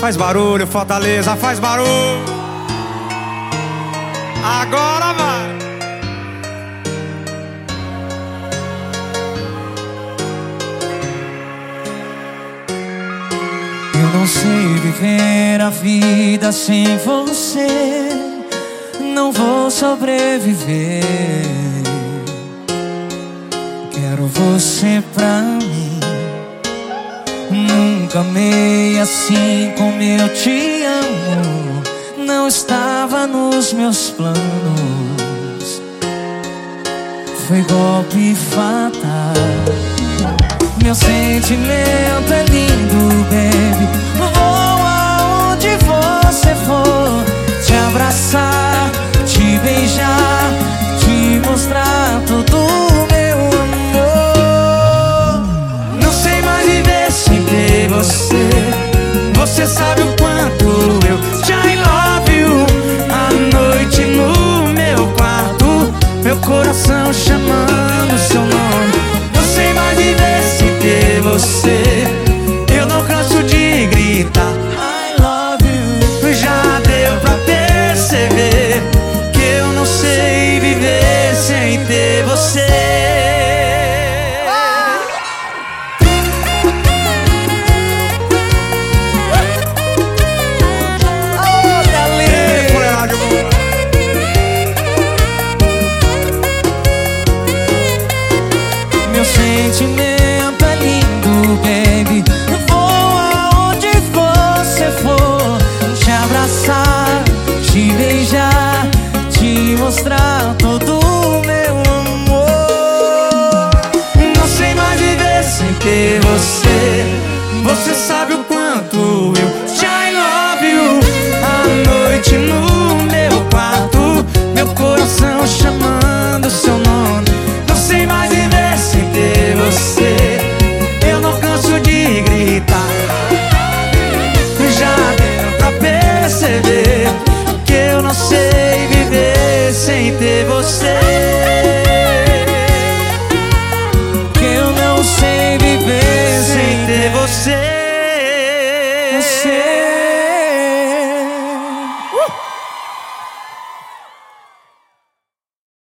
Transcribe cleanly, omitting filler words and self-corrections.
Faz barulho, Fortaleza, faz barulho. Agora vai. Eu não sei viver a vida sem você. Não vou sobreviver. Quero você pra mim. Nunca amei assim como eu te amo. Não estava nos meus planos. Foi golpe fatal. Meu sentimento é lindo, baby. Vou aonde você for, te abraçar, te beijar, te mostrar todo o meu amor. Não sei mais viver sem ter você. Você sabe o quanto eu te I love you. À noite no meu quarto, meu coração chamando seu nome. Não sei mais viver sem ter você. Eu não canso de gritar I love you. Já deu pra perceber que eu não sei viver sem ter você. Meu sentimento é lindo, baby. Vou aonde você for, te abraçar, te beijar, te mostrar todo o meu amor. Não sei mais viver sem ter você. Você sabe o quanto eu te I love you. À noite no meu quarto, meu coração chamando seu nome. Não sei mais viver sem ter você. Eu não canso de gritar. Já deu pra perceber que eu não sei viver sem ter você. Que eu não sei viver sem ter você.